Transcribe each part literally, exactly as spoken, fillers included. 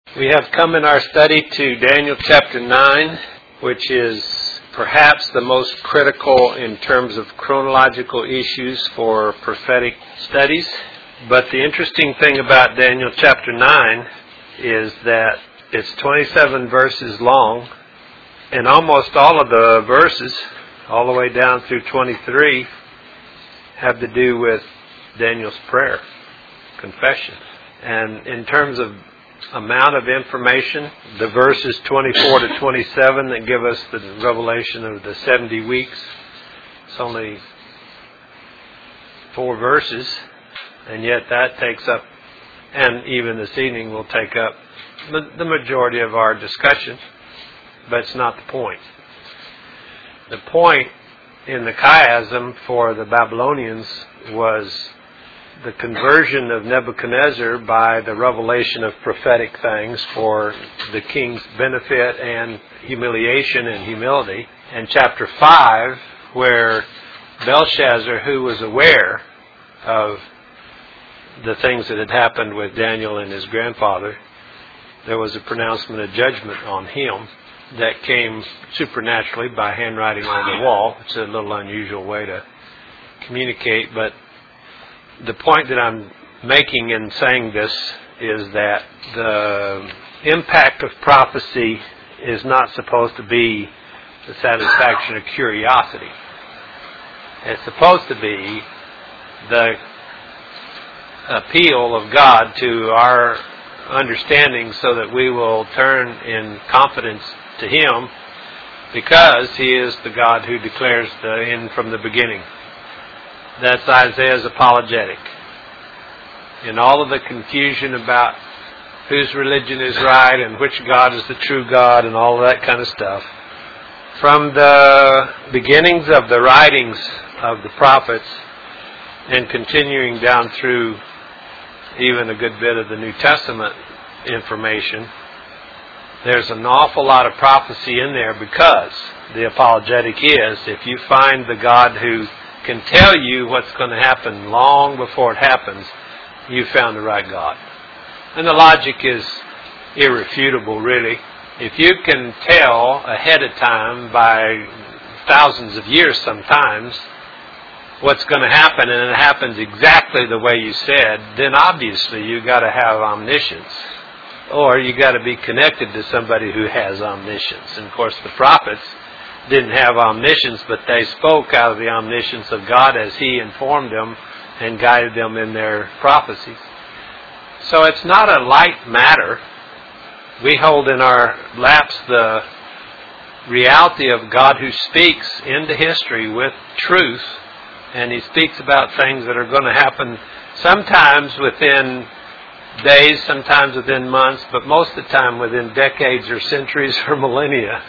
We have come in our study to Daniel chapter nine, which is perhaps the most critical in terms of chronological issues for prophetic studies. But the interesting thing about Daniel chapter nine is that it's twenty-seven verses long, and almost all of the verses, all the way down through twenty-three, have to do with Daniel's prayer, confession. And in terms of amount of information, the verses twenty-four to twenty-seven that give us the revelation of the seventy weeks, it's only four verses, and yet that takes up, and even this evening will take up the majority of our discussion, but it's not the point. The point in the chiasm for the Babylonians was the conversion of Nebuchadnezzar by the revelation of prophetic things for the king's benefit and humiliation and humility. And chapter five, where Belshazzar, who was aware of the things that had happened with Daniel and his grandfather, there was a pronouncement of judgment on him that came supernaturally by handwriting on the wall. It's a little unusual way to communicate, but the point that I'm making in saying this is that the impact of prophecy is not supposed to be the satisfaction of curiosity. It's supposed to be the appeal of God to our understanding so that we will turn in confidence to Him, because He is the God who declares the end from the beginning. That's Isaiah's apologetic. In all of the confusion about whose religion is right and which God is the true God and all of that kind of stuff, from the beginnings of the writings of the prophets and continuing down through even a good bit of the New Testament information, there's an awful lot of prophecy in there, because the apologetic is, if you find the God who can tell you what's going to happen long before it happens, you found the right God. And the logic is irrefutable, really. If you can tell ahead of time, by thousands of years sometimes, what's going to happen, and it happens exactly the way you said, then obviously you've got to have omniscience. Or you've got to be connected to somebody who has omniscience. And of course the prophets didn't have omniscience, but they spoke out of the omniscience of God as He informed them and guided them in their prophecies. So it's not a light matter. We hold in our laps the reality of God who speaks into history with truth, and He speaks about things that are going to happen sometimes within days, sometimes within months, but most of the time within decades or centuries or millennia.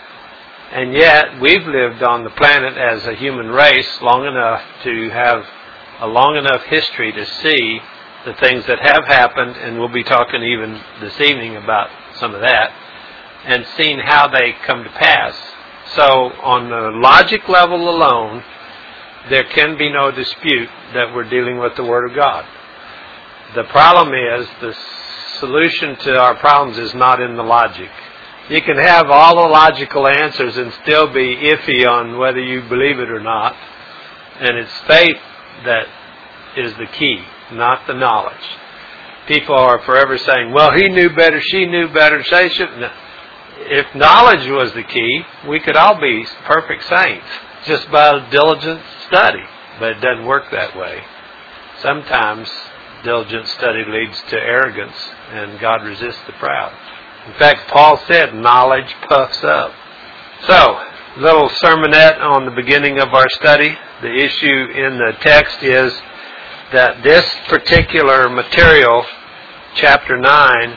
And yet, we've lived on the planet as a human race long enough to have a long enough history to see the things that have happened, and we'll be talking even this evening about some of that, and seeing how they come to pass. So, on the logic level alone, there can be no dispute that we're dealing with the Word of God. The problem is, the solution to our problems is not in the logic. You can have all the logical answers and still be iffy on whether you believe it or not. And it's faith that is the key, not the knowledge. People are forever saying, well, he knew better, she knew better, they should. No. If knowledge was the key, we could all be perfect saints just by diligent study. But it doesn't work that way. Sometimes diligent study leads to arrogance, and God resists the proud. In fact, Paul said, knowledge puffs up. So, little sermonette on the beginning of our study. The issue in the text is that this particular material, chapter nine,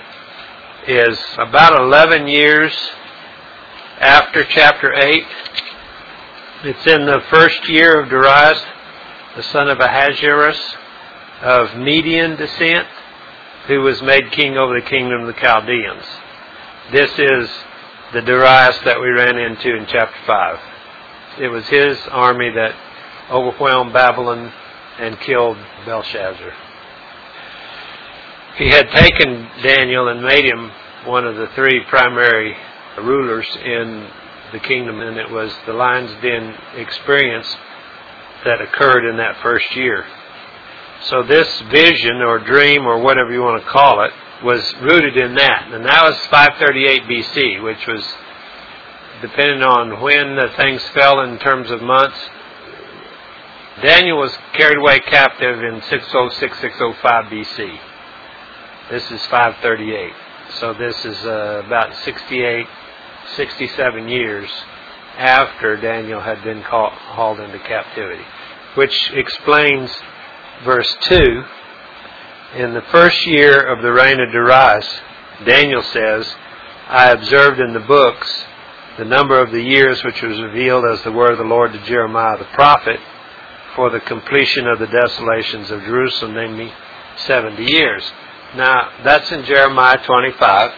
is about eleven years after chapter eight. It's in the first year of Darius, the son of Ahasuerus, of Median descent, who was made king over the kingdom of the Chaldeans. This is the Darius that we ran into in chapter five. It was his army that overwhelmed Babylon and killed Belshazzar. He had taken Daniel and made him one of the three primary rulers in the kingdom, and it was the lion's den experience that occurred in that first year. So this vision or dream or whatever you want to call it was rooted in that. And that was five thirty-eight B C, which was, depending on when the things fell in terms of months, Daniel was carried away captive in six oh six, six oh five B C. This is five thirty-eight. So this is uh, about sixty-eight, sixty-seven years after Daniel had been call, hauled into captivity. Which explains verse two. In the first year of the reign of Darius, Daniel says, I observed in the books the number of the years which was revealed as the word of the Lord to Jeremiah the prophet for the completion of the desolations of Jerusalem, namely seventy years. Now, that's in Jeremiah twenty-five,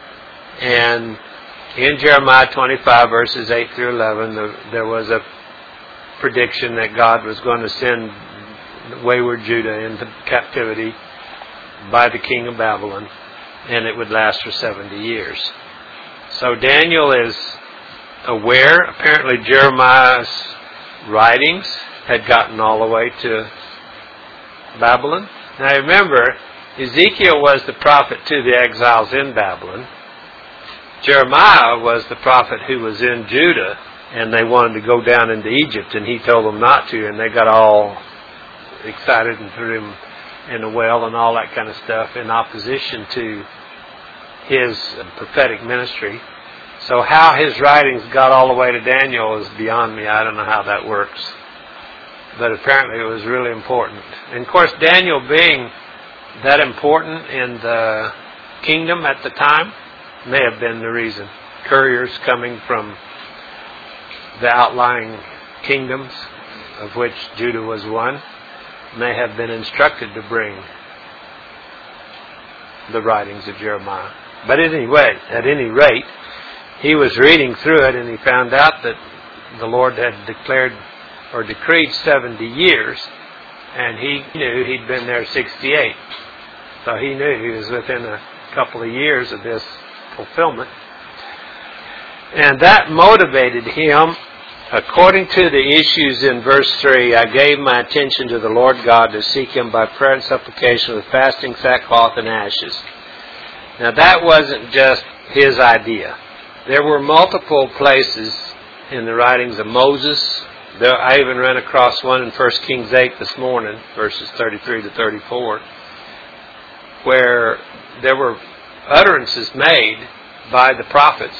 and in Jeremiah twenty-five, verses eight through eleven, the, there was a prediction that God was going to send wayward Judah into captivity by the king of Babylon, and it would last for seventy years. So Daniel is aware. Apparently Jeremiah's writings had gotten all the way to Babylon. Now remember, Ezekiel was the prophet to the exiles in Babylon. Jeremiah was the prophet who was in Judah, and they wanted to go down into Egypt, and he told them not to, and they got all excited and threw him in a well and all that kind of stuff in opposition to his prophetic ministry. So how his writings got all the way to Daniel is beyond me. I don't know how that works. But apparently it was really important. And of course, Daniel being that important in the kingdom at the time may have been the reason. Couriers coming from the outlying kingdoms, of which Judah was one, may have been instructed to bring the writings of Jeremiah. But anyway, at any rate, he was reading through it and he found out that the Lord had declared or decreed seventy years, and he knew he'd been there sixty-eight. So he knew he was within a couple of years of this fulfillment. And that motivated him. According to the issues in verse three, I gave my attention to the Lord God to seek Him by prayer and supplication with fasting, sackcloth, and ashes. Now that wasn't just his idea. There were multiple places in the writings of Moses. There, I even ran across one in First Kings eight this morning, verses thirty-three to thirty-four, where there were utterances made by the prophets.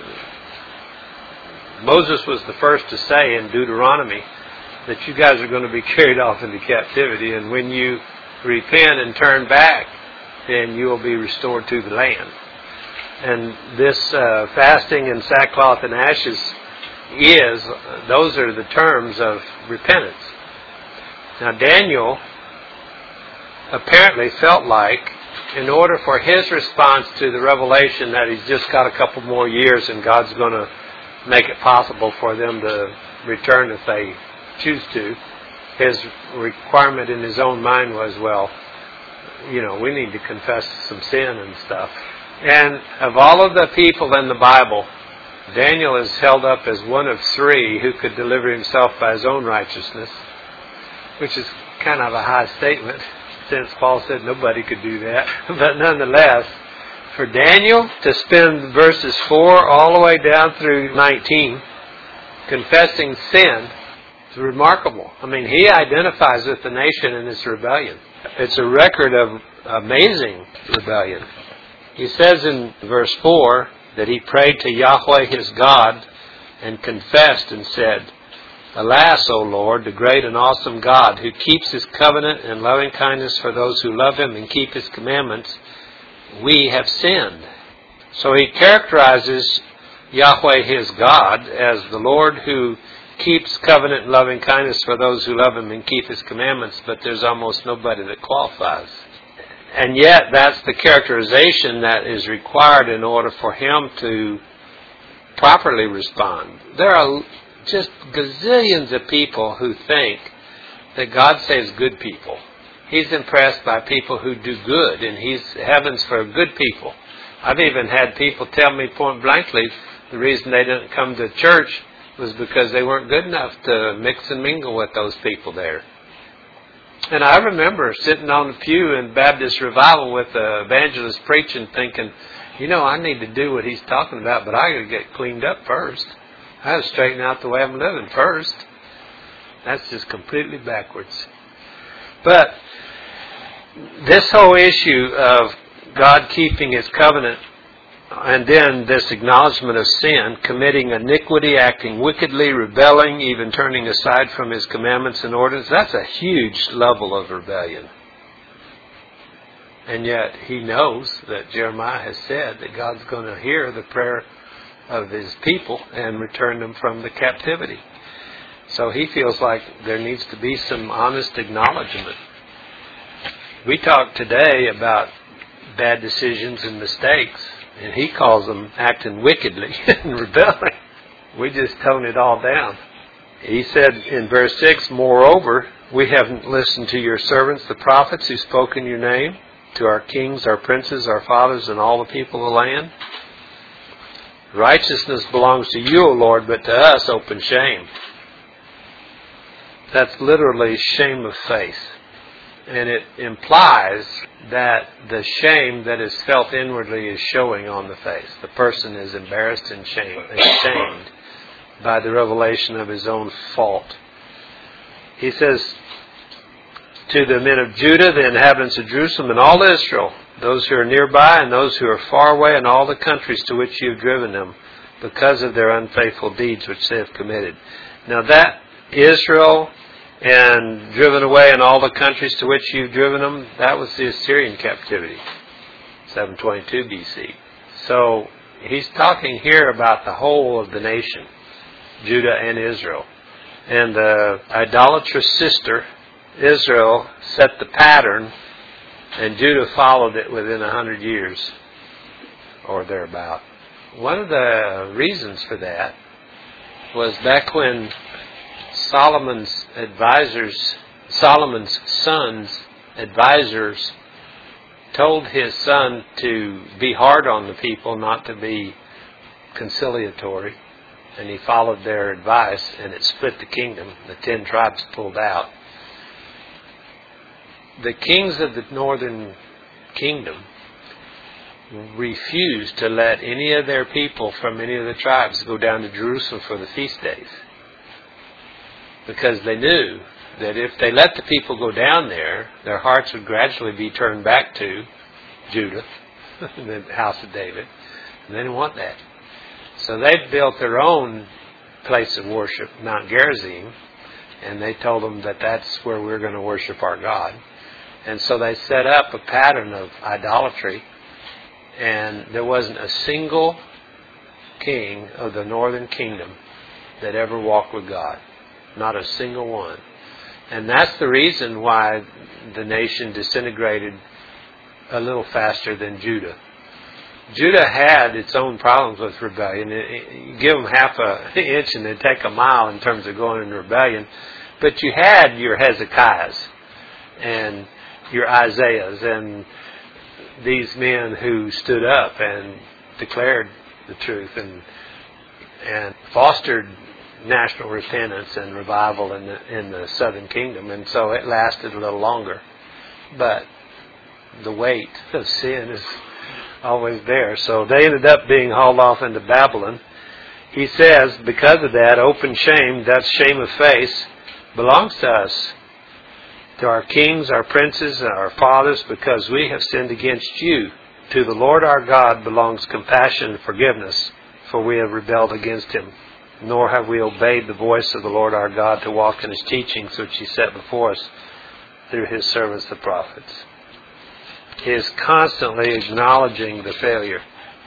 Moses was the first to say in Deuteronomy that you guys are going to be carried off into captivity, and when you repent and turn back, then you will be restored to the land. And this uh, fasting and sackcloth and ashes is, those are the terms of repentance. Now Daniel apparently felt like in order for his response to the revelation that he's just got a couple more years and God's going to make it possible for them to return if they choose to, his requirement in his own mind was, well, you know, we need to confess some sin and stuff. And of all of the people in the Bible, Daniel is held up as one of three who could deliver himself by his own righteousness, which is kind of a high statement, since Paul said nobody could do that. But nonetheless, for Daniel to spend verses four all the way down through nineteen confessing sin is remarkable. I mean, he identifies with the nation in its rebellion. It's a record of amazing rebellion. He says in verse four that he prayed to Yahweh his God and confessed and said, Alas, O Lord, the great and awesome God, who keeps His covenant and loving kindness for those who love Him and keep His commandments, we have sinned. So he characterizes Yahweh his God as the Lord who keeps covenant and loving kindness for those who love Him and keep His commandments, but there's almost nobody that qualifies. And yet that's the characterization that is required in order for him to properly respond. There are just gazillions of people who think that God saves good people. He's impressed by people who do good, and He's heaven's for good people. I've even had people tell me point blankly the reason they didn't come to church was because they weren't good enough to mix and mingle with those people there. And I remember sitting on the pew in Baptist Revival with the evangelist preaching, thinking, you know, I need to do what he's talking about, but I got to get cleaned up first. I got to straighten out the way I'm living first. That's just completely backwards. But this whole issue of God keeping His covenant, and then this acknowledgement of sin, committing iniquity, acting wickedly, rebelling, even turning aside from His commandments and orders, that's a huge level of rebellion. And yet He knows that Jeremiah has said that God's going to hear the prayer of His people and return them from the captivity. So He feels like there needs to be some honest acknowledgement. We talked today about bad decisions and mistakes, and He calls them acting wickedly and rebelling. We just tone it all down. He said in verse six, moreover, we have listened to your servants, the prophets, who spoke in your name, to our kings, our princes, our fathers, and all the people of the land. Righteousness belongs to you, O Lord, but to us open shame. That's literally shame of face. And it implies that the shame that is felt inwardly is showing on the face. The person is embarrassed and shame, ashamed by the revelation of his own fault. He says, to the men of Judah, the inhabitants of Jerusalem, and all Israel, those who are nearby and those who are far away, and all the countries to which you have driven them, because of their unfaithful deeds which they have committed. Now that Israel and driven away in all the countries to which you've driven them, that was the Assyrian captivity, seven twenty-two B C. So he's talking here about the whole of the nation, Judah and Israel. And the idolatrous sister, Israel, set the pattern, and Judah followed it within a hundred years, or thereabout. One of the reasons for that was back when Solomon's advisors, Solomon's son's advisors told his son to be hard on the people, not to be conciliatory. And he followed their advice, and it split the kingdom. The ten tribes pulled out. The kings of the northern kingdom refused to let any of their people from any of the tribes go down to Jerusalem for the feast days, because they knew that if they let the people go down there, their hearts would gradually be turned back to Judah, the house of David, and they didn't want that. So they built their own place of worship, Mount Gerizim, and they told them that that's where we're going to worship our God. And so they set up a pattern of idolatry, and there wasn't a single king of the northern kingdom that ever walked with God. Not a single one. And that's the reason why the nation disintegrated a little faster than Judah. Judah had its own problems with rebellion. You give them half an inch and they take a mile in terms of going in rebellion. But you had your Hezekiahs and your Isaiahs and these men who stood up and declared the truth and and fostered national repentance and revival in the in the southern kingdom, and so it lasted a little longer. But the weight of sin is always there. So they ended up being hauled off into Babylon. He says, because of that, open shame, that's shame of face, belongs to us, to our kings, our princes, and our fathers, because we have sinned against you. To the Lord our God belongs compassion and forgiveness, for we have rebelled against Him. Nor have we obeyed the voice of the Lord our God to walk in His teachings, which He set before us through His servants the prophets. He is constantly acknowledging the failure.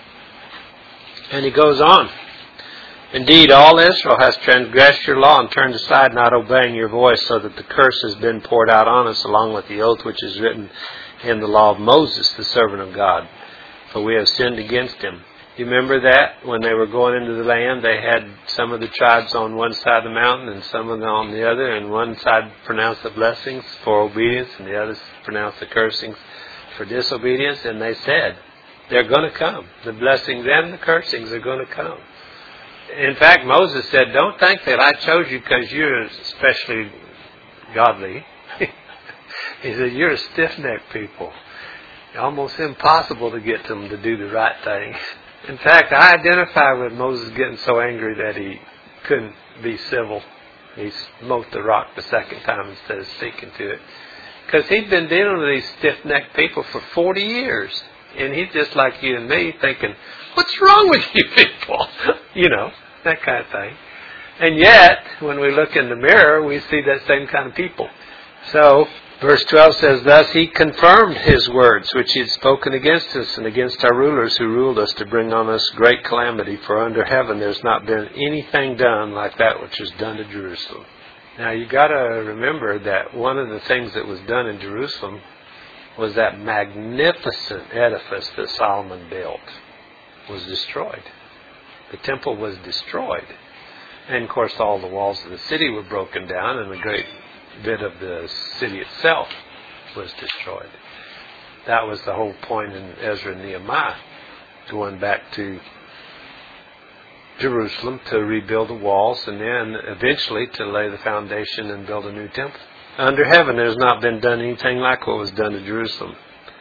And he goes on. Indeed, all Israel has transgressed your law and turned aside, not obeying your voice, so that the curse has been poured out on us, along with the oath which is written in the law of Moses, the servant of God. For we have sinned against Him. You remember that when they were going into the land, they had some of the tribes on one side of the mountain and some of them on the other, and one side pronounced the blessings for obedience and the others pronounced the cursings for disobedience. And they said, They're going to come. The blessings and the cursings are going to come. In fact, Moses said, don't think that I chose you because you're especially godly. He said, you're a stiff-necked people. Almost impossible to get them to do the right thing. In fact, I identify with Moses getting so angry that he couldn't be civil. He smote the rock the second time instead of speaking to it. Because he'd been dealing with these stiff-necked people for forty years. And he's just like you and me thinking, what's wrong with you people? You know, that kind of thing. And yet, when we look in the mirror, we see that same kind of people. So, verse twelve says, thus he confirmed his words, which he had spoken against us and against our rulers who ruled us to bring on us great calamity. For under heaven there's not been anything done like that which was done to Jerusalem. Now, you got to remember that one of the things that was done in Jerusalem was that magnificent edifice that Solomon built was destroyed. The temple was destroyed. And, of course, all the walls of the city were broken down, and a great bit of the city itself was destroyed. That was the whole point in Ezra and Nehemiah, going back to Jerusalem to rebuild the walls and then eventually to lay the foundation and build a new temple. Under heaven there's not been done anything like what was done to Jerusalem.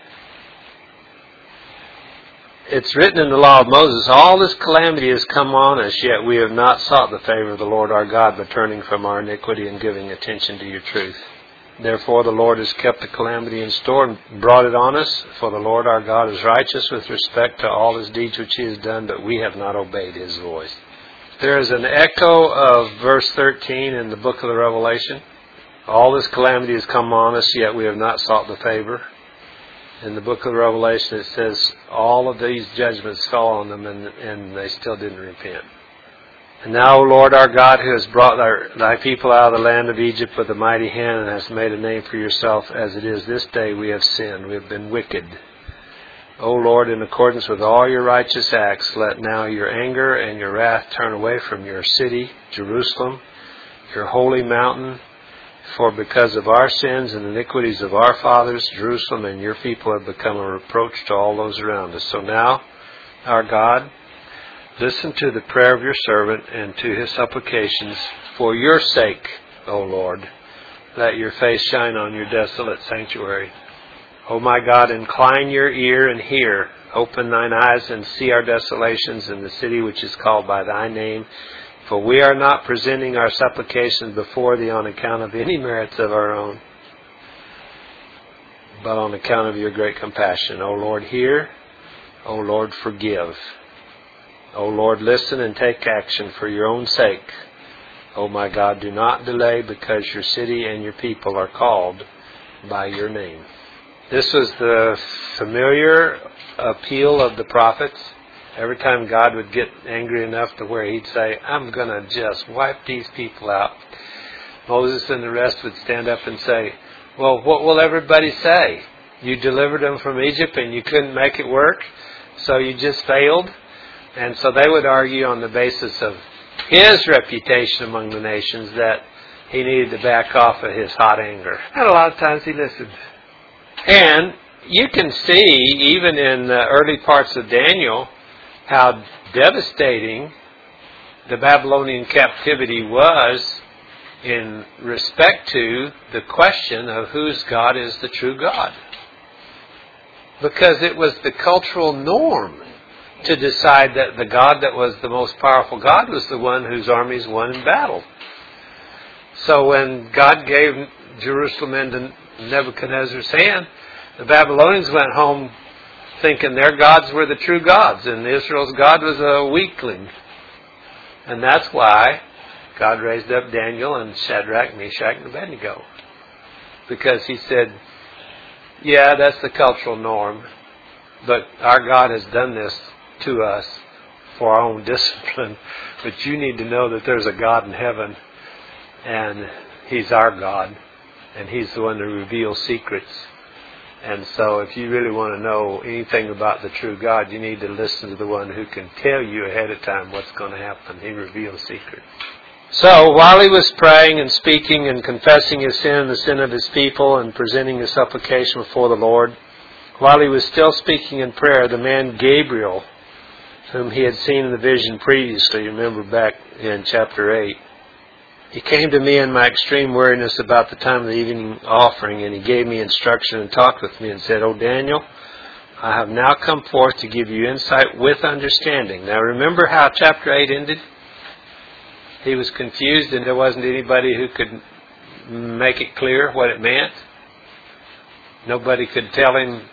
It's written in the law of Moses, all this calamity has come on us, yet we have not sought the favor of the Lord our God by turning from our iniquity and giving attention to your truth. Therefore the Lord has kept the calamity in store and brought it on us, for the Lord our God is righteous with respect to all his deeds which he has done, but we have not obeyed his voice. There is an echo of verse thirteen in the book of the Revelation. All this calamity has come on us, yet we have not sought the favor. In the book of the Revelation it says all of these judgments fell on them and, and they still didn't repent. And now, O Lord our God, who has brought thy, thy people out of the land of Egypt with a mighty hand and hast made a name for yourself, as it is this day we have sinned, we have been wicked. O Lord, in accordance with all your righteous acts, let now your anger and your wrath turn away from your city, Jerusalem, your holy mountain. For because of our sins and iniquities of our fathers, Jerusalem and your people have become a reproach to all those around us. So now, our God, listen to the prayer of your servant and to his supplications for your sake, O Lord. Let your face shine on your desolate sanctuary. O my God, incline your ear and hear. Open thine eyes and see our desolations in the city which is called by thy name. For we are not presenting our supplications before thee on account of any merits of our own, but on account of your great compassion. O Lord, hear. O Lord, forgive. O Lord, listen and take action for your own sake. O my God, do not delay, because your city and your people are called by your name. This was the familiar appeal of the prophets. Every time God would get angry enough to where he'd say, I'm going to just wipe these people out, Moses and the rest would stand up and say, well, what will everybody say? You delivered them from Egypt and you couldn't make it work, so you just failed? And so they would argue on the basis of his reputation among the nations that he needed to back off of his hot anger. And a lot of times he listened. And you can see, even in the early parts of Daniel, how devastating the Babylonian captivity was in respect to the question of whose God is the true God. Because it was the cultural norm to decide that the God that was the most powerful God was the one whose armies won in battle. So when God gave Jerusalem into Nebuchadnezzar's hand, the Babylonians went home thinking their gods were the true gods, and Israel's God was a weakling. And that's why God raised up Daniel and Shadrach, Meshach, and Abednego. Because he said, yeah, that's the cultural norm, but our God has done this to us for our own discipline. But you need to know that there's a God in heaven, and he's our God, and he's the one who reveals secrets. And so if you really want to know anything about the true God, you need to listen to the one who can tell you ahead of time what's going to happen. He reveals secrets. So while he was praying and speaking and confessing his sin and the sin of his people and presenting his supplication before the Lord, While he was still speaking in prayer, the man Gabriel, whom he had seen in the vision previously, remember back in chapter eight, he came to me in my extreme weariness about the time of the evening offering, and he gave me instruction and talked with me and said, "O Daniel, I have now come forth to give you insight with understanding." Now remember how chapter eight ended? He was confused and there wasn't anybody who could make it clear what it meant. Nobody could tell him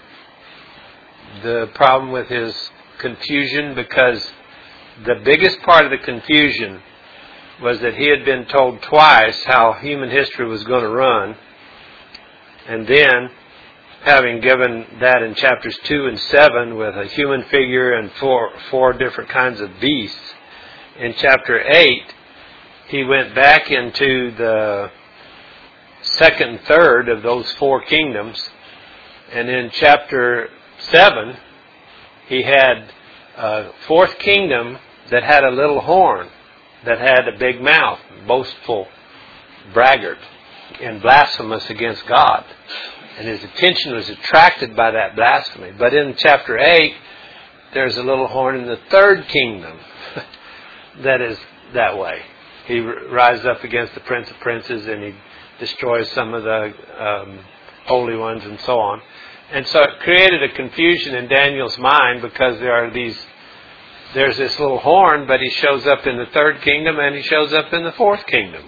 the problem with his confusion, because the biggest part of the confusion was that he had been told twice how human history was going to run, and then, having given that in chapters two and seven with a human figure and four four different kinds of beasts, in chapter eight he went back into the second and third of those four kingdoms, and in chapter seven he had a fourth kingdom that had a little horn, that had a big mouth, boastful, braggart, and blasphemous against God. And his attention was attracted by that blasphemy. But in chapter eight, there's a little horn in the third kingdom that is that way. He rises up against the Prince of Princes, and he destroys some of the um, holy ones and so on. And so it created a confusion in Daniel's mind, because there are these, there's this little horn, but he shows up in the third kingdom and he shows up in the fourth kingdom.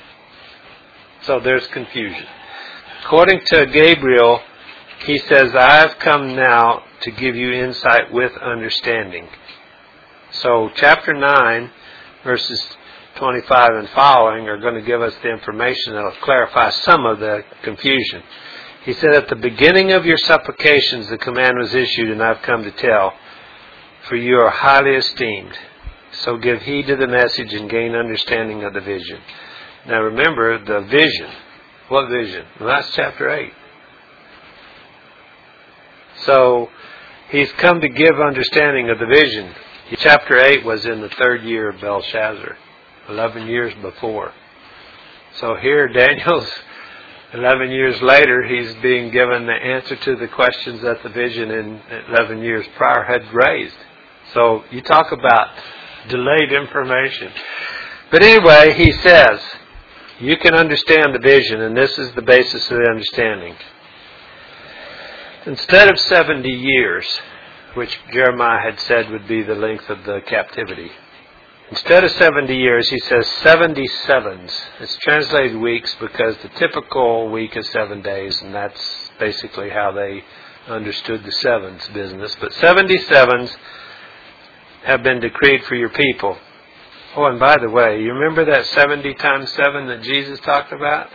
So there's confusion. According to Gabriel, he says, "I have come now to give you insight with understanding." So chapter nine, verses twenty-five and following are going to give us the information that will clarify some of the confusion. He said, "At the beginning of your supplications the command was issued, and I've come to tell, for you are highly esteemed. So give heed to the message and gain understanding of the vision." Now remember, the vision. What vision? Well, that's chapter eight. So he's come to give understanding of the vision. Chapter eight was in the third year of Belshazzar, eleven years before. So here Daniel's eleven years later, he's being given the answer to the questions that the vision in eleven years prior had raised. So you talk about delayed information. But anyway, he says, you can understand the vision, and this is the basis of the understanding. Instead of seventy years, which Jeremiah had said would be the length of the captivity, instead of seventy years, he says seventy sevens. It's translated weeks because the typical week is seven days, and that's basically how they understood the sevens business. But seventy sevens have been decreed for your people. Oh, and by the way, you remember that seventy times seven that Jesus talked about?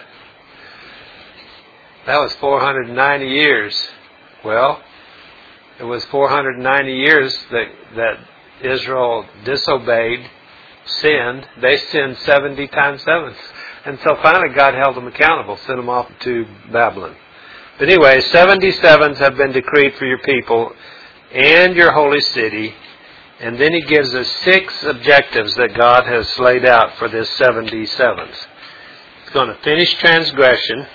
That was four hundred ninety years. Well, it was four hundred ninety years that, that Israel disobeyed, sinned. They sinned seventy times seven. And so finally God held them accountable, sent them off to Babylon. But anyway, seventy sevens have been decreed for your people and your holy city. And then he gives us six objectives that God has laid out for this seventy sevens. It's going to finish transgression.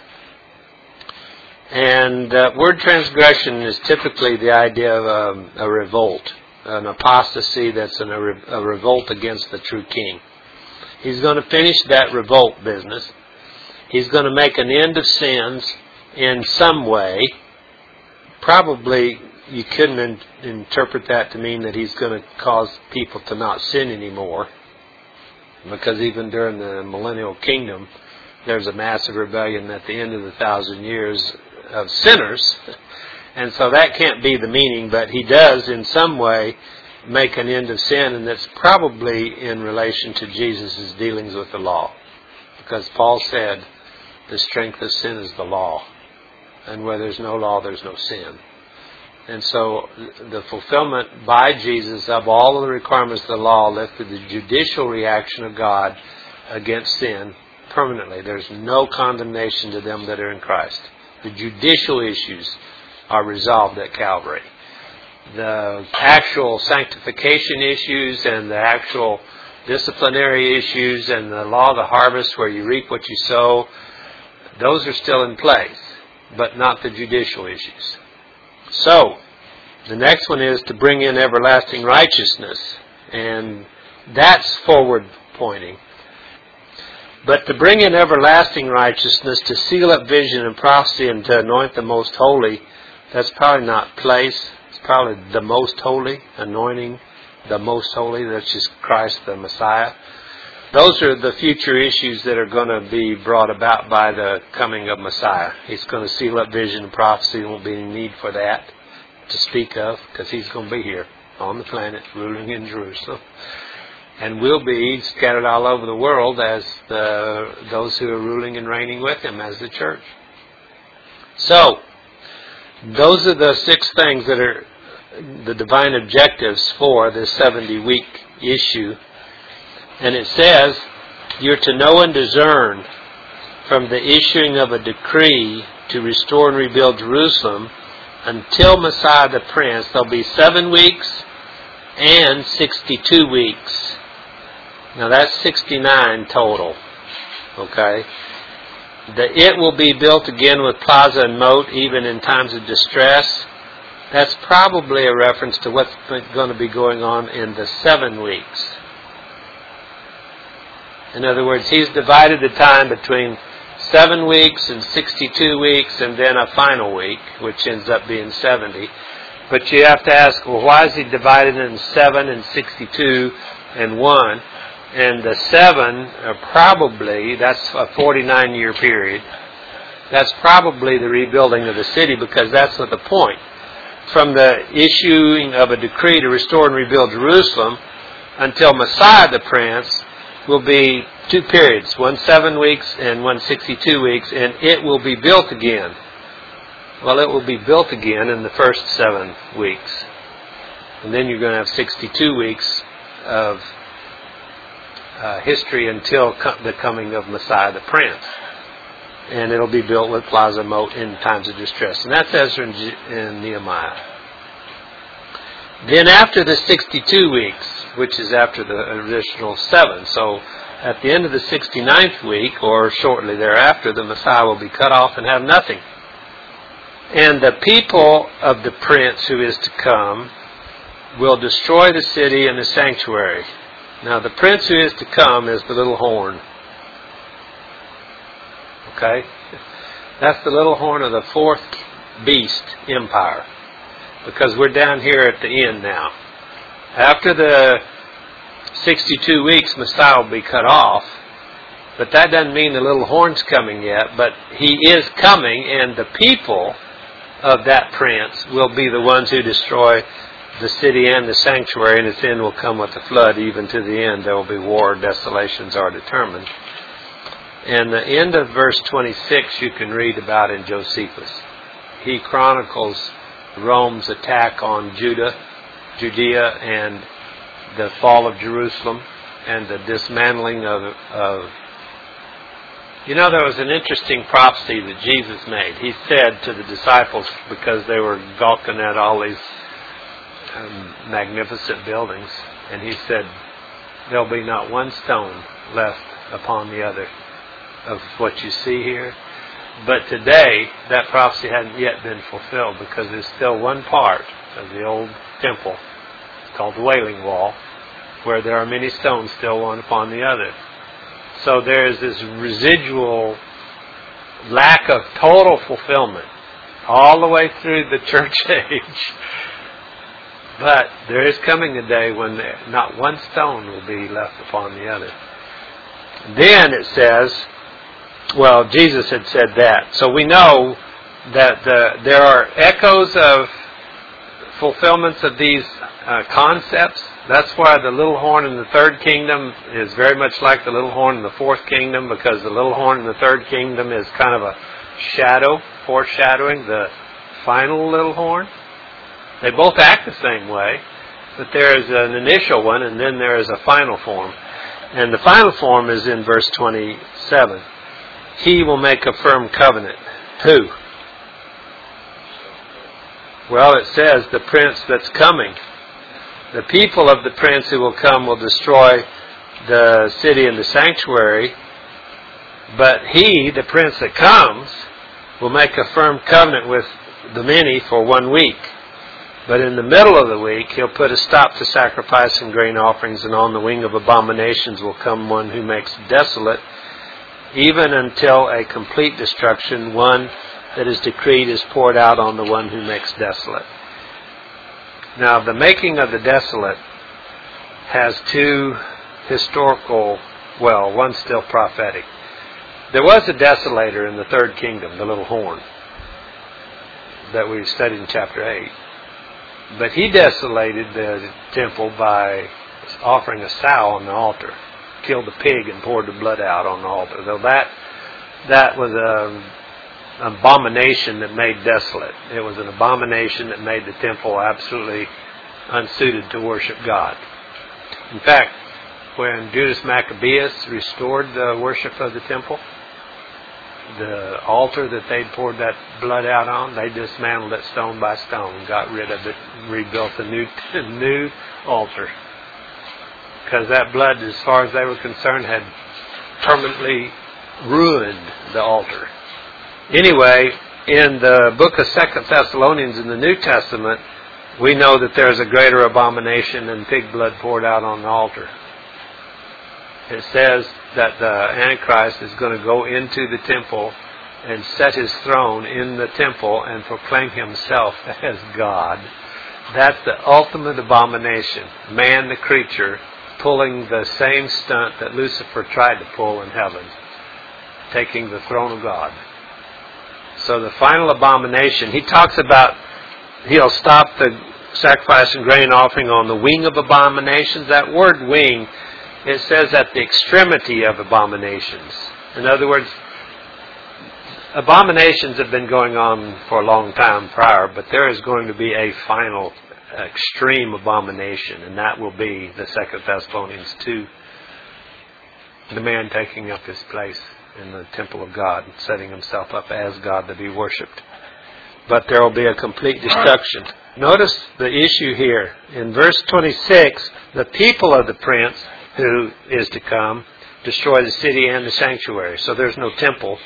And uh, word transgression is typically the idea of um, a revolt, an apostasy that's an, a, re- a revolt against the true king. He's going to finish that revolt business. He's going to make an end of sins in some way. Probably you couldn't in- interpret that to mean that he's going to cause people to not sin anymore, because even during the millennial kingdom, there's a massive rebellion at the end of the thousand years of sinners, and so that can't be the meaning, but he does in some way make an end of sin, and that's probably in relation to Jesus' dealings with the law, because Paul said the strength of sin is the law, and where there's no law there's no sin. And so the fulfillment by Jesus of all of the requirements of the law led to the judicial reaction of God against sin permanently. There's no condemnation to them that are in Christ. The judicial issues are resolved at Calvary. The actual sanctification issues and the actual disciplinary issues and the law of the harvest where you reap what you sow, those are still in place, but not the judicial issues. So, the next one is to bring in everlasting righteousness. And that's forward pointing. But to bring in everlasting righteousness, to seal up vision and prophecy, and to anoint the most holy, that's probably not place. It's probably the most holy, anointing the most holy. That's just Christ the Messiah. Those are the future issues that are going to be brought about by the coming of Messiah. He's going to seal up vision and prophecy. There won't be any need for that to speak of, because He's going to be here on the planet, ruling in Jerusalem. And we'll be scattered all over the world as the, those who are ruling and reigning with Him as the church. So, those are the six things that are the divine objectives for this seventy-week issue. And it says, you're to know and discern from the issuing of a decree to restore and rebuild Jerusalem until Messiah the Prince. There'll be seven weeks and sixty-two weeks. Now that's sixty-nine total. Okay? The it will be built again with plaza and moat even in times of distress. That's probably a reference to what's going to be going on in the seven weeks. In other words, He's divided the time between seven weeks and sixty-two weeks and then a final week, which ends up being seventy. But you have to ask, well, why is He divided in seven and sixty-two and one? And the seven are probably, that's a forty-nine year period. That's probably the rebuilding of the city, because that's what the point. From the issuing of a decree to restore and rebuild Jerusalem until Messiah the Prince will be two periods, one seven weeks and one sixty-two weeks, and it will be built again. Well, it will be built again in the first seven weeks. And then you're going to have sixty-two weeks of uh, history until co- the coming of Messiah the Prince. And it'll be built with plaza moat in times of distress. And that's Ezra and, G- and Nehemiah. Then after the sixty-two weeks, which is after the additional seven, so at the end of the sixty-ninth week, or shortly thereafter, the Messiah will be cut off and have nothing. And the people of the Prince who is to come will destroy the city and the sanctuary. Now the Prince who is to come is the little horn. Okay? That's the little horn of the fourth beast empire. Because we're down here at the end now. After the sixty-two weeks, Messiah will be cut off. But that doesn't mean the little horn's coming yet. But He is coming, and the people of that Prince will be the ones who destroy the city and the sanctuary, and its end will come with the flood. Even to the end there will be war, desolations are determined. And the end of verse twenty-six you can read about in Josephus. He chronicles Rome's attack on Judah, Judea, and the fall of Jerusalem, and the dismantling of, of... You know, there was an interesting prophecy that Jesus made. He said to the disciples, because they were gawking at all these um, magnificent buildings, and He said, there'll be not one stone left upon the other of what you see here. But today, that prophecy hadn't yet been fulfilled, because there's still one part of the old temple, called the Wailing Wall, where there are many stones still one upon the other. So there's this residual lack of total fulfillment all the way through the church age. But there is coming a day when there, not one stone will be left upon the other. Then it says, well, Jesus had said that. So we know that the, there are echoes of fulfillments of these uh, concepts. That's why the little horn in the third kingdom is very much like the little horn in the fourth kingdom, because the little horn in the third kingdom is kind of a shadow, foreshadowing the final little horn. They both act the same way, but there is an initial one and then there is a final form. And the final form is in verse twenty-seven. He will make a firm covenant. Who? Well, it says the prince that's coming. The people of the prince who will come will destroy the city and the sanctuary. But he, the prince that comes, will make a firm covenant with the many for one week. But in the middle of the week, he'll put a stop to sacrifice and grain offerings, and on the wing of abominations will come one who makes desolate, even until a complete destruction, one that is decreed is poured out on the one who makes desolate. Now, the making of the desolate has two historical, well, one's still prophetic. There was a desolator in the third kingdom, the little horn, that we studied in chapter eight. But he desolated the temple by offering a sow on the altar, killed the pig and poured the blood out on the altar. So that that was a an abomination that made desolate. It was an abomination that made the temple absolutely unsuited to worship God. In fact, when Judas Maccabeus restored the worship of the temple, the altar that they'd poured that blood out on, they dismantled it stone by stone, got rid of it, rebuilt a new new altar. Because that blood, as far as they were concerned, had permanently ruined the altar. Anyway, in the book of Second Thessalonians in the New Testament, we know that there's a greater abomination than pig blood poured out on the altar. It says that the Antichrist is going to go into the temple and set his throne in the temple and proclaim himself as God. That's the ultimate abomination. Man, the creature, pulling the same stunt that Lucifer tried to pull in heaven, taking the throne of God. So the final abomination, he talks about he'll stop the sacrifice and grain offering on the wing of abominations. That word wing, it says at the extremity of abominations. In other words, abominations have been going on for a long time prior, but there is going to be a final extreme abomination, and that will be the Second Thessalonians two, the man taking up his place in the temple of God, setting himself up as God to be worshipped. But there will be a complete destruction. Notice the issue here. In verse twenty-six, the people of the prince who is to come destroy the city and the sanctuary. So there's no temple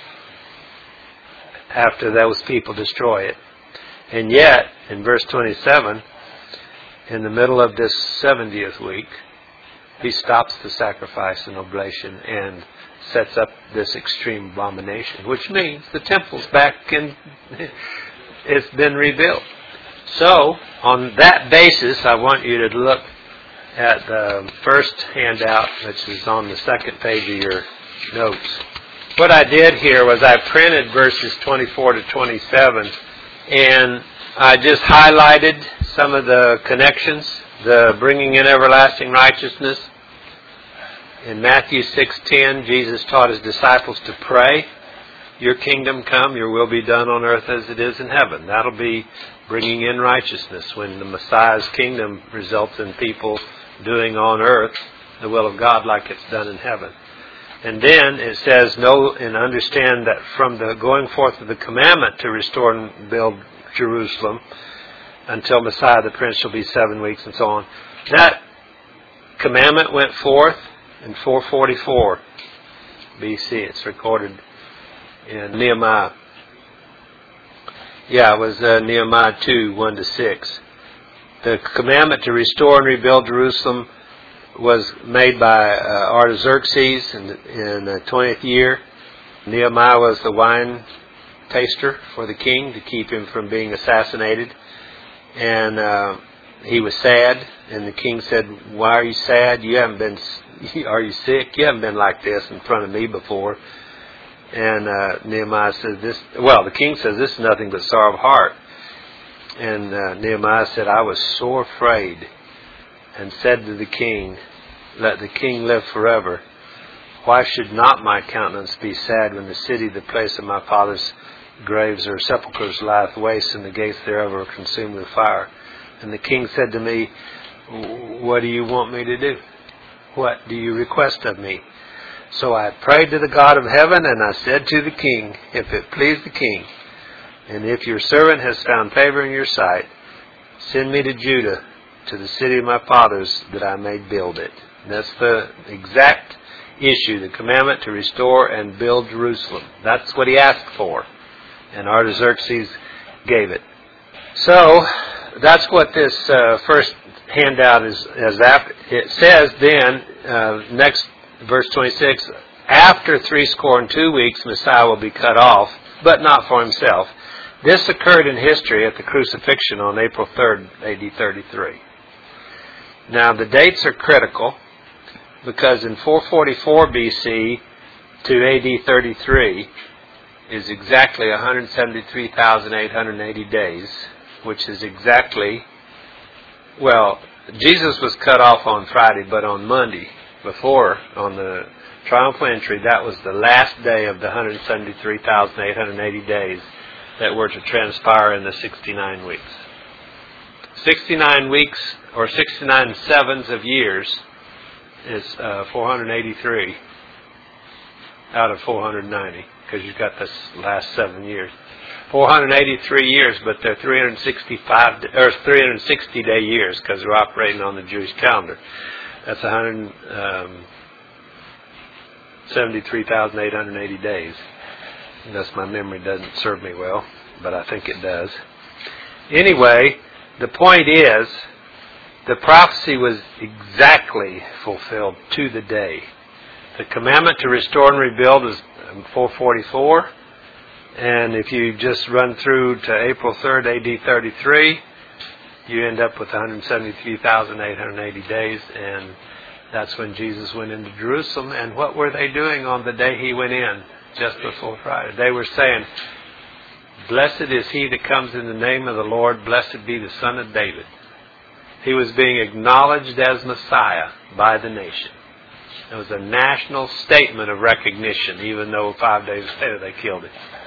after those people destroy it. And yet, in verse twenty-seven, in the middle of this seventieth week, he stops the sacrifice and oblation and sets up this extreme abomination, which means the temple's back and it's been rebuilt. So, on that basis, I want you to look at the first handout, which is on the second page of your notes. What I did here was I printed verses twenty-four to twenty-seven, and I just highlighted some of the connections, the bringing in everlasting righteousness. In Matthew six ten, Jesus taught his disciples to pray, "Your kingdom come, your will be done on earth as it is in heaven." That'll be bringing in righteousness when the Messiah's kingdom results in people doing on earth the will of God like it's done in heaven. And then it says, know and understand that from the going forth of the commandment to restore and build Jerusalem until Messiah the Prince shall be seven weeks and so on. That commandment went forth in four forty-four B C. It's recorded in Nehemiah. Yeah, it was uh, Nehemiah two, one to six. The commandment to restore and rebuild Jerusalem was made by uh, Artaxerxes in, in the twentieth year. Nehemiah was the wine taster for the king to keep him from being assassinated. And uh, he was sad. And the king said, "Why are you sad? You haven't been, are you sick? You haven't been like this in front of me before." And uh, Nehemiah says, "This." Well, the king says, "This is nothing but sorrow of heart." And uh, Nehemiah said, "I was sore afraid, and said to the king, let the king live forever. Why should not my countenance be sad when the city, the place of my father's graves or sepulchres, lieth waste, and the gates thereof are consumed with fire?" And the king said to me, "What do you want me to do? What do you request of me?" So I prayed to the God of heaven, and I said to the king, "If it please the king, and if your servant has found favor in your sight, send me to Judah, to the city of my fathers, that I may build it." And that's the exact issue, the commandment to restore and build Jerusalem. That's what he asked for. And Artaxerxes gave it. So that's what this uh, first handout is. As after, it says then, uh, next verse twenty-six, after three score and two weeks, Messiah will be cut off, but not for himself. This occurred in history at the crucifixion on April third, A D thirty-three. Now the dates are critical because in four forty-four B C to A D thirty-three is exactly one hundred seventy-three thousand eight hundred eighty days, which is exactly, well, Jesus was cut off on Friday, but on Monday, before, on the triumphal entry, that was the last day of the one hundred seventy-three thousand eight hundred eighty days that were to transpire in the sixty-nine weeks. sixty-nine weeks, or sixty-nine sevens of years, is uh, four hundred eighty-three out of four hundred ninety, because you've got this last seven years. four hundred eighty-three years, but they're three hundred sixty-five or three hundred sixty day years because they're operating on the Jewish calendar. That's one hundred seventy-three thousand eight hundred eighty days. Unless my memory doesn't serve me well, but I think it does. Anyway, the point is, the prophecy was exactly fulfilled to the day. The commandment to restore and rebuild is four forty-four. And if you just run through to April third, A D thirty-three, you end up with one hundred seventy-three thousand eight hundred eighty days. And that's when Jesus went into Jerusalem. And what were they doing on the day he went in, just before Friday? They were saying, "Blessed is he that comes in the name of the Lord. Blessed be the Son of David." He was being acknowledged as Messiah by the nation. It was a national statement of recognition, even though five days later they killed him.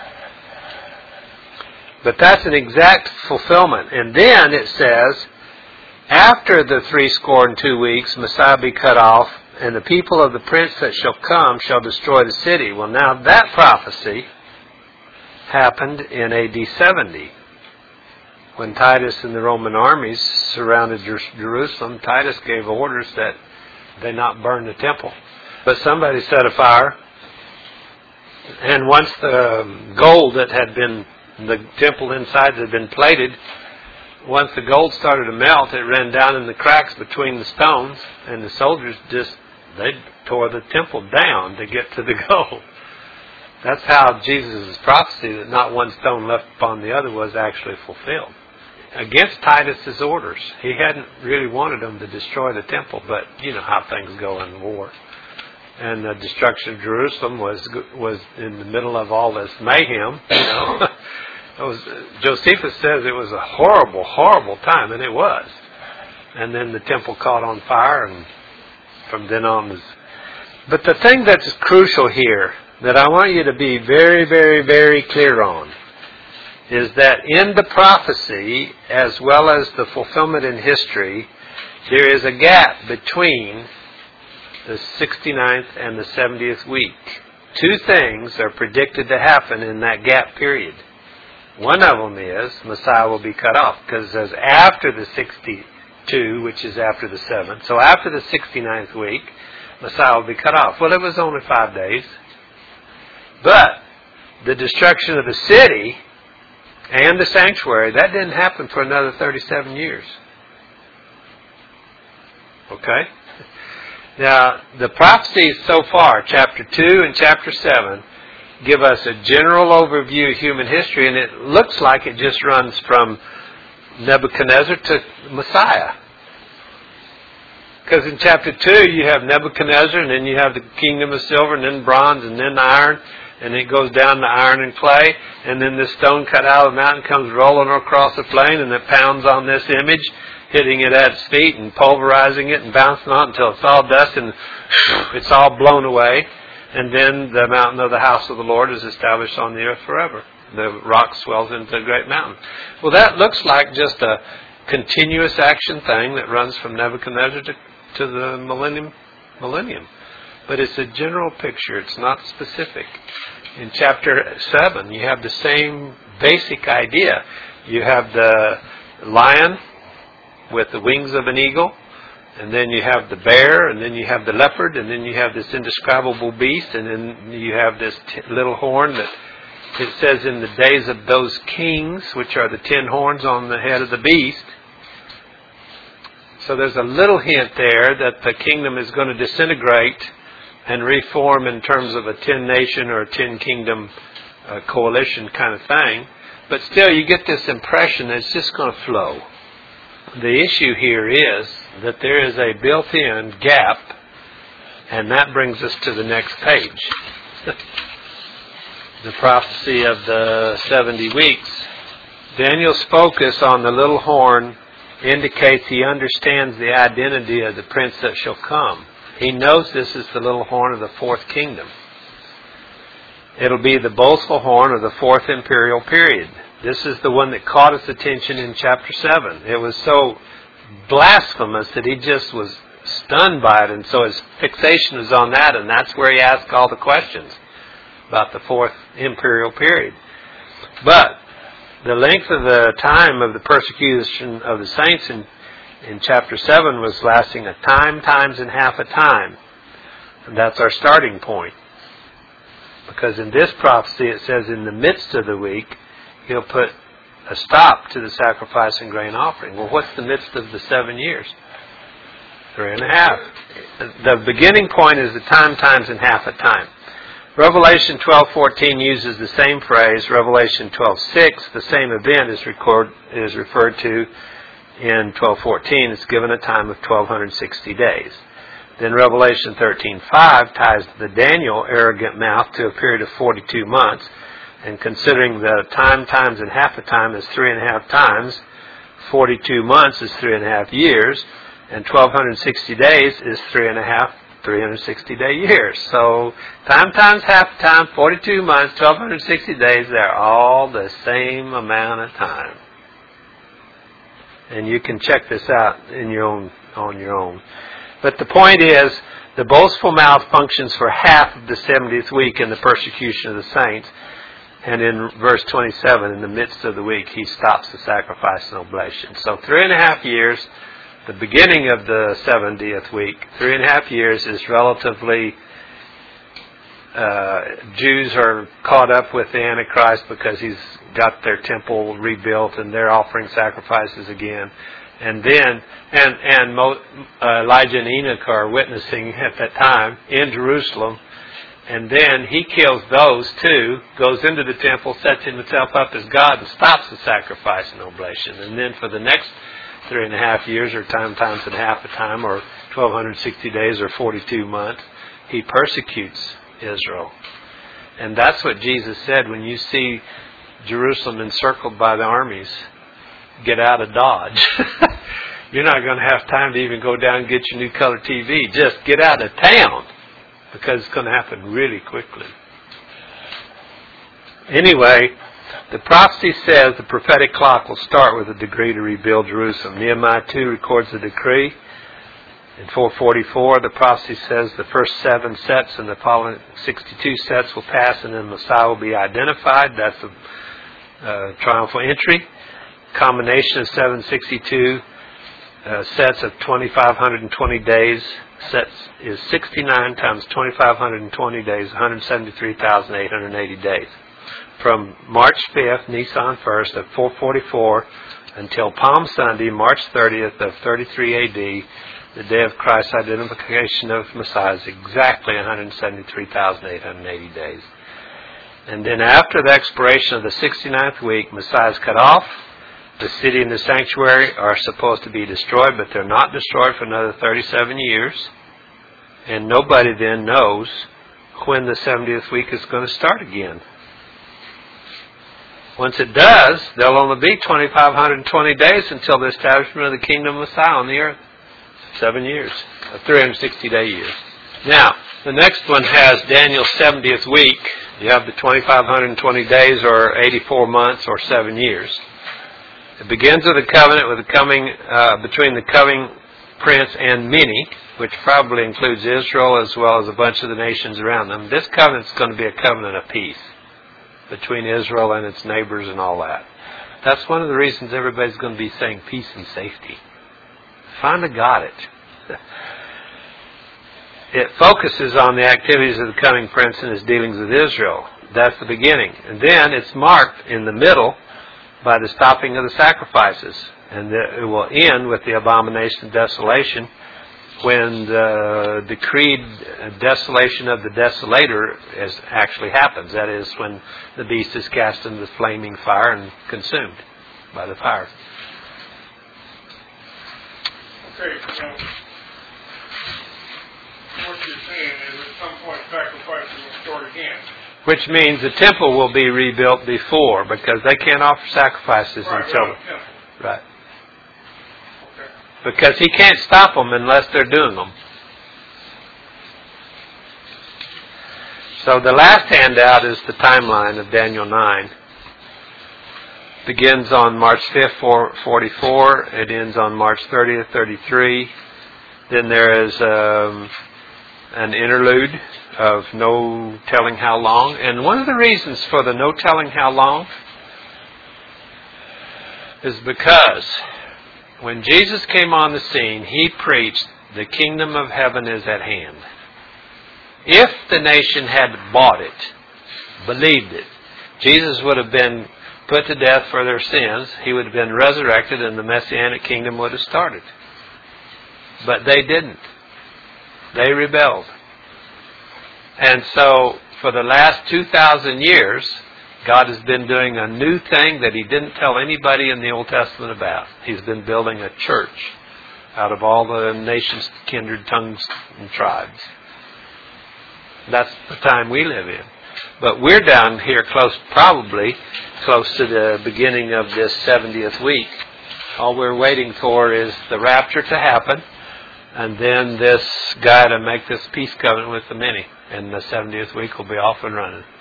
But that's an exact fulfillment. And then it says, after the three score and two weeks, Messiah be cut off, and the people of the prince that shall come shall destroy the city. Well, now that prophecy happened in A D seventy. When Titus and the Roman armies surrounded Jer- Jerusalem, Titus gave orders that they not burn the temple. But somebody set a fire, and once the gold that had been, the temple inside had been plated, once the gold started to melt, it ran down in the cracks between the stones, and the soldiers just, they tore the temple down to get to the gold. That's how Jesus' prophecy that not one stone left upon the other was actually fulfilled. Against Titus's orders. He hadn't really wanted them to destroy the temple, but you know how things go in war. And the destruction of Jerusalem was was in the middle of all this mayhem. You know, it was, Josephus says it was a horrible, horrible time, and it was. And then the temple caught on fire, and from then on was. But the thing that's crucial here, that I want you to be very, very, very clear on, is that in the prophecy, as well as the fulfillment in history, there is a gap between the sixty-ninth and the seventieth week. Two things are predicted to happen in that gap period. One of them is Messiah will be cut off, because it says after the sixty-two, which is after the seventh. So after the sixty-ninth week, Messiah will be cut off. Well, it was only five days. But the destruction of the city and the sanctuary, that didn't happen for another thirty-seven years. Okay? Now, the prophecies so far, chapter two and chapter seven, give us a general overview of human history, and it looks like it just runs from Nebuchadnezzar to Messiah. Because in chapter two, you have Nebuchadnezzar, and then you have the kingdom of silver, and then bronze, and then iron, and it goes down to iron and clay, and then this stone cut out of the mountain comes rolling across the plain, and it pounds on this image, hitting it at its feet and pulverizing it and bouncing on it until it's all dust and it's all blown away. And then the mountain of the house of the Lord is established on the earth forever. The rock swells into a great mountain. Well, that looks like just a continuous action thing that runs from Nebuchadnezzar to, to the millennium, millennium. But it's a general picture. It's not specific. In chapter seven, you have the same basic idea. You have the lion with the wings of an eagle, and then you have the bear, and then you have the leopard, and then you have this indescribable beast, and then you have this t- little horn that it says in the days of those kings, which are the ten horns on the head of the beast. So there's a little hint there that the kingdom is going to disintegrate and reform in terms of a ten-nation or a ten-kingdom uh, coalition kind of thing. But still, you get this impression that it's just going to flow. The issue here is that there is a built-in gap, and that brings us to the next page. The prophecy of the seventy weeks. Daniel's focus on the little horn indicates he understands the identity of the prince that shall come. He knows this is the little horn of the fourth kingdom. It'll be the boastful horn of the fourth imperial period. This is the one that caught his attention in chapter seven. It was so blasphemous that he just was stunned by it, and so his fixation was on that, and that's where he asked all the questions about the fourth imperial period. But the length of the time of the persecution of the saints in, in chapter seven was lasting a time, times, and half a time. And that's our starting point. Because in this prophecy it says in the midst of the week, he'll put a stop to the sacrifice and grain offering. Well, what's the midst of the seven years? Three and a half. The beginning point is the time, times, and half a time. Revelation twelve fourteen uses the same phrase. Revelation twelve six, the same event is, record, is referred to in twelve fourteen. It's given a time of twelve sixty days. Then Revelation thirteen five ties the Daniel arrogant mouth to a period of forty-two months. And considering the time, times, and half a time is three and a half times, forty-two months is three and a half years, and twelve sixty days is three and a half three hundred sixty day years. So time times half time, forty-two months, twelve sixty days, they're all the same amount of time. And you can check this out in your own on your own. But the point is, the boastful mouth functions for half of the seventieth week in the persecution of the saints. And in verse twenty-seven, in the midst of the week, he stops the sacrifice and oblation. So three and a half years, the beginning of the seventieth week, three and a half years is relatively, uh, Jews are caught up with the Antichrist because he's got their temple rebuilt and they're offering sacrifices again. And then, and, and Mo, uh, Elijah and Enoch are witnessing at that time in Jerusalem. And then he kills those too, goes into the temple, sets himself up as God and stops the sacrifice and oblation. And then for the next three and a half years, or time times and half a time, or twelve sixty days, or forty-two months, he persecutes Israel. And that's what Jesus said when you see Jerusalem encircled by the armies, get out of Dodge. You're not going to have time to even go down and get your new color T V. Just get out of town, because it's going to happen really quickly. Anyway, the prophecy says the prophetic clock will start with a decree to rebuild Jerusalem. Nehemiah two records the decree. In four forty-four, the prophecy says the first seven sets and the following sixty-two sets will pass, and then Messiah will be identified. That's a uh, triumphal entry. Combination of seven sixty-two uh, sets of twenty-five twenty days. Sets is sixty-nine times twenty-five twenty days, one hundred seventy-three thousand eight hundred eighty days. From March fifth, Nisan first of four forty-four, until Palm Sunday, March thirtieth of thirty-three A D, the day of Christ's identification of Messiah, is exactly one hundred seventy-three thousand eight hundred eighty days. And then after the expiration of the sixty-ninth week, Messiah is cut off. The city and the sanctuary are supposed to be destroyed, but they're not destroyed for another thirty-seven years. And nobody then knows when the seventieth week is going to start again. Once it does, there'll only be twenty-five twenty days until the establishment of the kingdom of Messiah on the earth. Seven years. A three hundred sixty day year. Now, the next one has Daniel's seventieth week. You have the twenty-five twenty days, or eighty-four months, or seven years. It begins with a covenant with the coming uh, between the coming prince and many, which probably includes Israel as well as a bunch of the nations around them. This covenant is going to be a covenant of peace between Israel and its neighbors and all that. That's one of the reasons everybody's going to be saying peace and safety. Finally got it. It focuses on the activities of the coming prince and his dealings with Israel. That's the beginning. And then it's marked in the middle by the stopping of the sacrifices. And it will end with the abomination of desolation, when the decreed desolation of the desolator is actually happens. That is, when the beast is cast into the flaming fire and consumed by the fire. Okay, so what you're saying is at some point sacrifices will start again. Which means the temple will be rebuilt before, because they can't offer sacrifices right, until... Right, right. Because he can't stop them unless they're doing them. So the last handout is the timeline of Daniel nine. Begins on March fifth, forty-four. It ends on March thirtieth, thirty-three. Then there is um, an interlude of no telling how long. And one of the reasons for the no telling how long is because when Jesus came on the scene, He preached, the kingdom of heaven is at hand. If the nation had bought it, believed it, Jesus would have been put to death for their sins. He would have been resurrected and the Messianic kingdom would have started. But they didn't. They rebelled. And so, for the last two thousand years, God has been doing a new thing that He didn't tell anybody in the Old Testament about. He's been building a church out of all the nations, kindred, tongues, and tribes. That's the time we live in. But we're down here close, probably close to the beginning of this seventieth week. All we're waiting for is the rapture to happen, and then this guy to make this peace covenant with the many. And the seventieth week will be off and running.